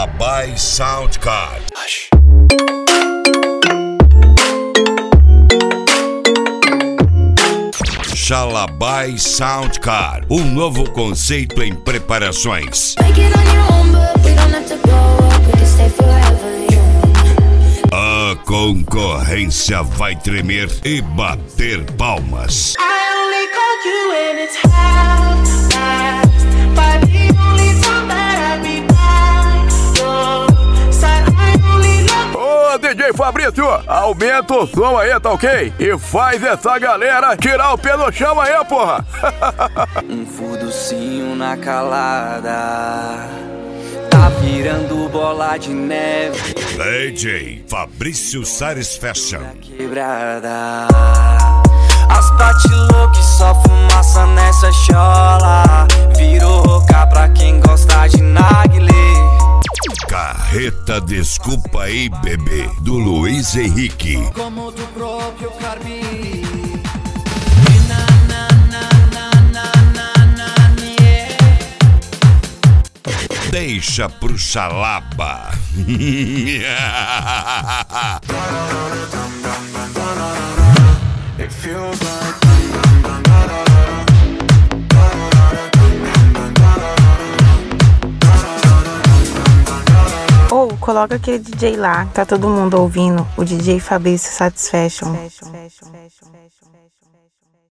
Xalabai Soundcard. Xalabai Soundcard, um novo conceito em preparações. A concorrência vai tremer e bater palmas. Ô DJ Fabrício, aumenta o som aí, tá ok? E faz essa galera tirar o pé do chão aí, porra. Um fuducinho na calada, tá virando bola de neve. DJ Fabrício Satisfaction. Quebrada, as patilô que só fumaça nessa chola. Virou roca pra quem gosta de narguilé. Carreta Desculpa aí, bebê, do Luiz Henrique. Como do próprio Carbi. Deixa pro Xalaba. Ou coloca aquele DJ lá, tá todo mundo ouvindo, o DJ Fabrício Satisfaction.